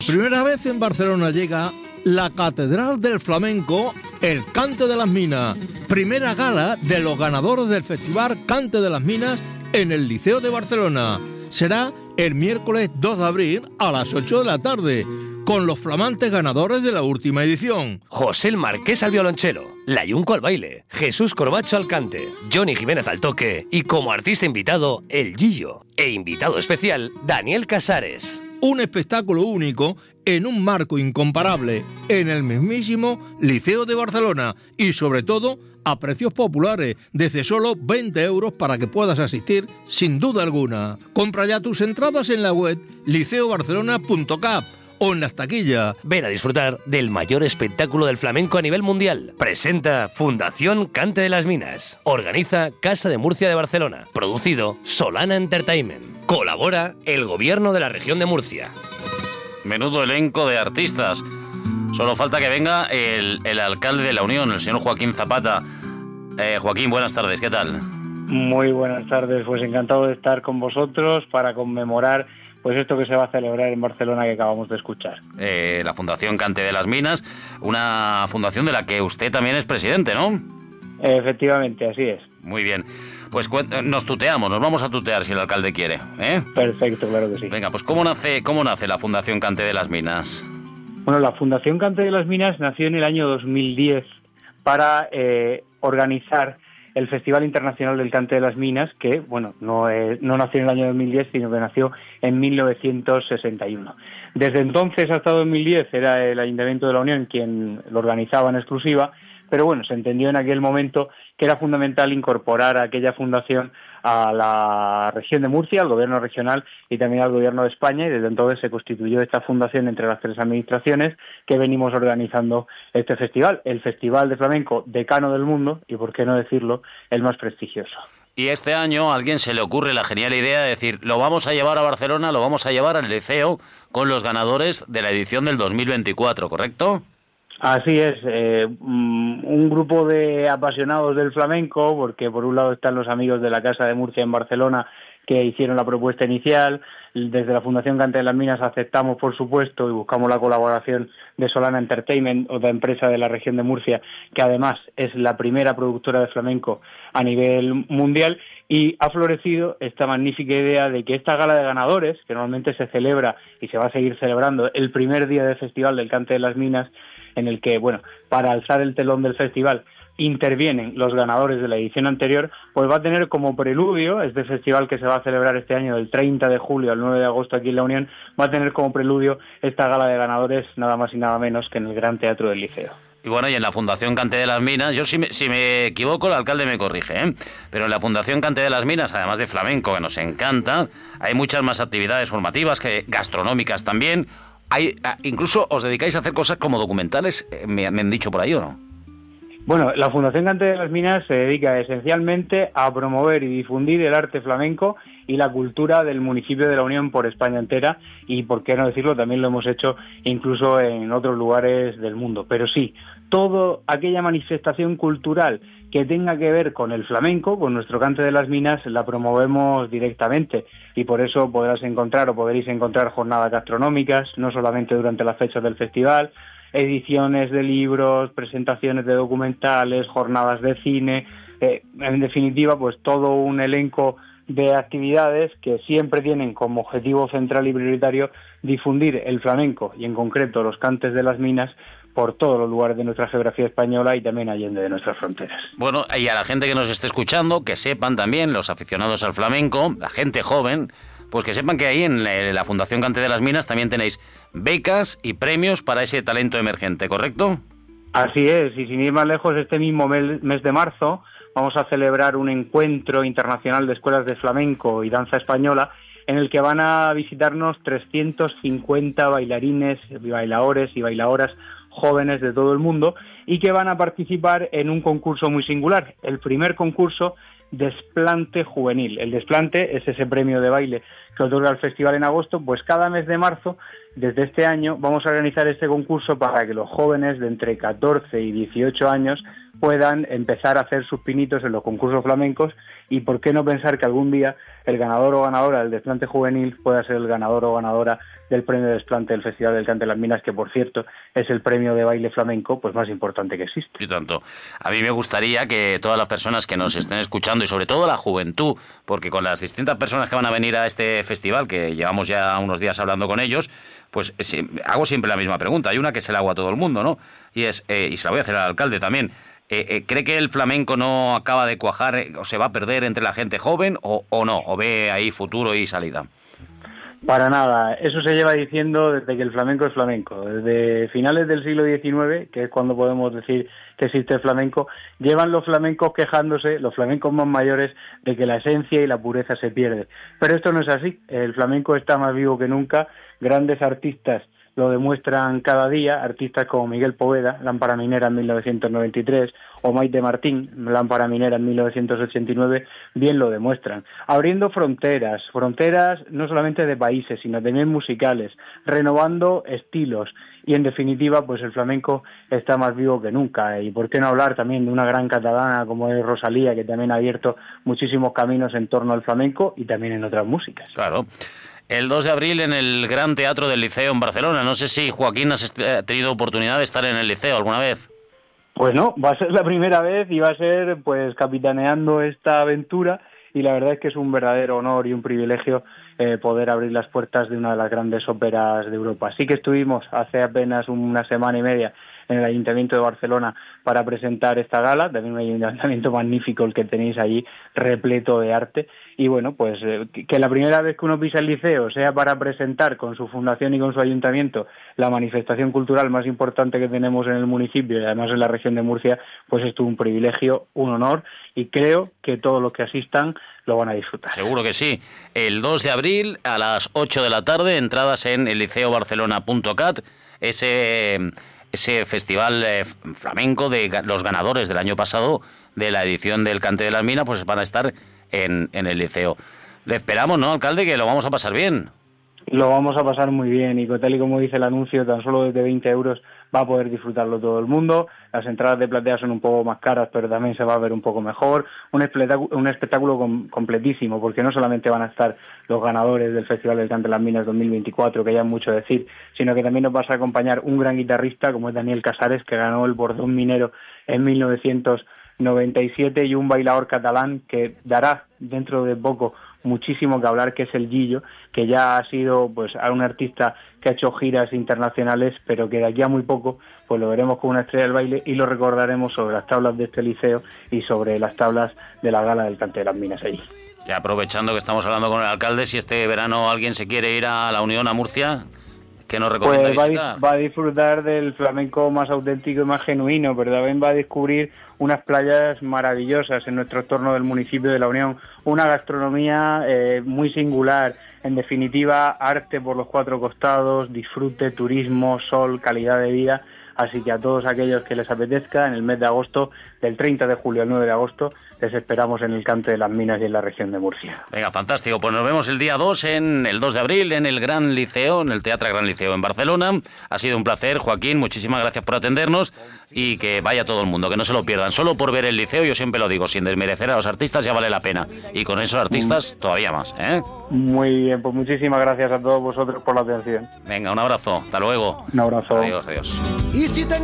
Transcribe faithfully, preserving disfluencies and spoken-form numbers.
Primera vez en Barcelona llega la Catedral del Flamenco, el Cante de las Minas. Primera gala de los ganadores del Festival Cante de las Minas en el Liceo de Barcelona. Será el miércoles dos de abril a las ocho de la tarde, con los flamantes ganadores de la última edición. José el Marqués al violonchelo, Layunco al baile, Jesús Corbacho al cante, Johnny Jiménez al toque y como artista invitado, el Gillo. E invitado especial, Daniel Casares. Un espectáculo único en un marco incomparable en el mismísimo Liceo de Barcelona y sobre todo a precios populares, desde solo veinte euros para que puedas asistir sin duda alguna. Compra ya tus entradas en la web liceo barcelona punto cap o en las taquillas. Ven a disfrutar del mayor espectáculo del flamenco a nivel mundial. Presenta Fundación Cante de las Minas. Organiza Casa de Murcia de Barcelona. Producido Solana Entertainment. Colabora el Gobierno de la Región de Murcia. Menudo elenco de artistas. Solo falta que venga el, el alcalde de la Unión, el señor Joaquín Zapata. Eh, Joaquín, buenas tardes, ¿qué tal? Muy buenas tardes, pues encantado de estar con vosotros para conmemorar pues esto que se va a celebrar en Barcelona que acabamos de escuchar. Eh, la Fundación Cante de las Minas, una fundación de la que usted también es presidente, ¿no? Efectivamente, así es. Muy bien. Pues nos tuteamos, nos vamos a tutear si el alcalde quiere, ¿eh? Perfecto, claro que sí. Venga, pues ¿cómo nace, cómo nace la Fundación Cante de las Minas? Bueno, la Fundación Cante de las Minas nació en el año dos mil diez para eh, organizar el Festival Internacional del Cante de las Minas, que, bueno, no, eh, no nació en el año dos mil diez, sino que nació en mil novecientos sesenta y uno. Desde entonces hasta dos mil diez era el Ayuntamiento de la Unión quien lo organizaba en exclusiva, pero bueno, se entendió en aquel momento que era fundamental incorporar a aquella fundación a la región de Murcia, al gobierno regional y también al gobierno de España, y desde entonces se constituyó esta fundación entre las tres administraciones que venimos organizando este festival, el Festival de Flamenco decano del mundo y, por qué no decirlo, el más prestigioso. Y este año a alguien se le ocurre la genial idea de decir, lo vamos a llevar a Barcelona, lo vamos a llevar al Liceo con los ganadores de la edición del dos mil veinticuatro, ¿correcto? Así es, eh, un grupo de apasionados del flamenco, porque por un lado están los amigos de la Casa de Murcia en Barcelona que hicieron la propuesta inicial. Desde la Fundación Cante de las Minas aceptamos, por supuesto, y buscamos la colaboración de Solana Entertainment, otra empresa de la región de Murcia, que además es la primera productora de flamenco a nivel mundial, y ha florecido esta magnífica idea de que esta gala de ganadores, que normalmente se celebra y se va a seguir celebrando el primer día del Festival del Cante de las Minas, en el que, bueno, para alzar el telón del festival intervienen los ganadores de la edición anterior, pues va a tener como preludio, este festival que se va a celebrar este año del treinta de julio al nueve de agosto aquí en la Unión, va a tener como preludio esta gala de ganadores nada más y nada menos que en el Gran Teatro del Liceo. Y bueno, y en la Fundación Cante de las Minas, yo si me, si me equivoco el alcalde me corrige, ¿eh? Pero en la Fundación Cante de las Minas, además de flamenco, que nos encanta, hay muchas más actividades formativas, que gastronómicas también. Hay, incluso os dedicáis a hacer cosas como documentales, me, me han dicho por ahí, ¿o no? Bueno, la Fundación Cante de las Minas se dedica esencialmente a promover y difundir el arte flamenco y la cultura del municipio de la Unión por España entera, y por qué no decirlo, también lo hemos hecho incluso en otros lugares del mundo. Pero sí, toda aquella manifestación cultural que tenga que ver con el flamenco, con nuestro Cante de las Minas, la promovemos directamente, y por eso podrás encontrar o podréis encontrar jornadas gastronómicas, no solamente durante las fechas del festival, ediciones de libros, presentaciones de documentales, jornadas de cine, eh, en definitiva, pues todo un elenco de actividades que siempre tienen como objetivo central y prioritario difundir el flamenco y en concreto los cantes de las minas por todos los lugares de nuestra geografía española y también allende de nuestras fronteras. Bueno, y a la gente que nos esté escuchando, que sepan también, los aficionados al flamenco, la gente joven, pues que sepan que ahí en la Fundación Cante de las Minas también tenéis becas y premios para ese talento emergente, ¿correcto? Así es, y sin ir más lejos, este mismo mes de marzo vamos a celebrar un encuentro internacional de escuelas de flamenco y danza española en el que van a visitarnos trescientos cincuenta bailarines, bailadores y bailadoras jóvenes de todo el mundo y que van a participar en un concurso muy singular, el primer concurso Desplante Juvenil. El Desplante es ese premio de baile que otorga el festival en agosto, pues cada mes de marzo desde este año vamos a organizar este concurso para que los jóvenes de entre catorce y dieciocho años puedan empezar a hacer sus pinitos en los concursos flamencos, y por qué no pensar que algún día el ganador o ganadora del desplante juvenil pueda ser el ganador o ganadora del premio de desplante del Festival del Cante de las Minas, que por cierto es el premio de baile flamenco pues más importante que existe. Y tanto. A mí me gustaría que todas las personas que nos estén escuchando, y sobre todo la juventud, porque con las distintas personas que van a venir a este festival, que llevamos ya unos días hablando con ellos, pues eh, hago siempre la misma pregunta. Hay una que se la hago a todo el mundo, ¿no? Y es, eh, y se la voy a hacer al alcalde también. Eh, eh, ¿Cree que el flamenco no acaba de cuajar eh, o se va a perder entre la gente joven o, o no? ¿O ve ahí futuro y salida? Para nada, eso se lleva diciendo desde que el flamenco es flamenco. Desde finales del siglo diecinueve, que es cuando podemos decir que existe el flamenco, llevan los flamencos quejándose, los flamencos más mayores, de que la esencia y la pureza se pierde. Pero esto no es así, el flamenco está más vivo que nunca, grandes artistas lo demuestran cada día, artistas como Miguel Poveda, Lámpara Minera en mil novecientos noventa y tres, o Maite Martín, Lámpara Minera en mil novecientos ochenta y nueve, bien lo demuestran. Abriendo fronteras, fronteras no solamente de países, sino también musicales, renovando estilos, y en definitiva, pues el flamenco está más vivo que nunca. Y por qué no hablar también de una gran catalana como es Rosalía, que también ha abierto muchísimos caminos en torno al flamenco y también en otras músicas. Claro. El dos de abril en el Gran Teatro del Liceo en Barcelona. No sé si, Joaquín, has tenido oportunidad de estar en el Liceo alguna vez. Pues no, va a ser la primera vez y va a ser pues capitaneando esta aventura, y la verdad es que es un verdadero honor y un privilegio eh, poder abrir las puertas de una de las grandes óperas de Europa. Sí que estuvimos hace apenas una semana y media en el Ayuntamiento de Barcelona para presentar esta gala, también un ayuntamiento magnífico el que tenéis allí, repleto de arte, y bueno, pues eh, que la primera vez que uno pisa el Liceo sea para presentar con su fundación y con su ayuntamiento la manifestación cultural más importante que tenemos en el municipio y además en la región de Murcia, pues esto es un privilegio, un honor, y creo que todos los que asistan lo van a disfrutar. Seguro que sí. El dos de abril a las ocho de la tarde, entradas en el liceo barcelona punto cat, ese... ese festival eh, flamenco de los ganadores del año pasado de la edición del Cante de las Minas, pues van a estar en, en el liceo. Le esperamos, ¿no, alcalde? Que lo vamos a pasar bien. Lo vamos a pasar muy bien, y tal y como dice el anuncio, tan solo desde veinte euros va a poder disfrutarlo todo el mundo. Las entradas de platea son un poco más caras, pero también se va a ver un poco mejor. Un espectáculo, un espectáculo com- completísimo, porque no solamente van a estar los ganadores del Festival del Cante de las Minas dos mil veinticuatro, que ya es mucho decir, sino que también nos va a acompañar un gran guitarrista como es Daniel Casares, que ganó el Bordón Minero en mil novecientos noventa y siete, y un bailador catalán que dará dentro de poco muchísimo que hablar, que es el Gillo, que ya ha sido pues un artista que ha hecho giras internacionales, pero que de aquí a muy poco pues lo veremos como una estrella del baile y lo recordaremos sobre las tablas de este liceo y sobre las tablas de la gala del Cante de las Minas allí. Y aprovechando que estamos hablando con el alcalde, si este verano alguien se quiere ir a la Unión, a Murcia, ¿qué nos recomienda pues va visitar? A, va a disfrutar del flamenco más auténtico y más genuino, pero también va a descubrir unas playas maravillosas en nuestro entorno del municipio de La Unión, una gastronomía eh, muy singular, en definitiva, arte por los cuatro costados, disfrute, turismo, sol, calidad de vida. Así que a todos aquellos que les apetezca, en el mes de agosto, del treinta de julio al nueve de agosto, les esperamos en el Cante de las Minas y en la región de Murcia. Venga, fantástico. Pues nos vemos el día dos, en el dos de abril, en el Gran Liceo, en el Teatro Gran Liceo en Barcelona. Ha sido un placer, Joaquín. Muchísimas gracias por atendernos y que vaya todo el mundo, que no se lo pierdan. Solo por ver el liceo, yo siempre lo digo, sin desmerecer a los artistas, ya vale la pena. Y con esos artistas, todavía más, ¿eh? Muy bien, pues muchísimas gracias a todos vosotros por la atención. Venga, un abrazo. Hasta luego. Un abrazo. Adiós, adiós.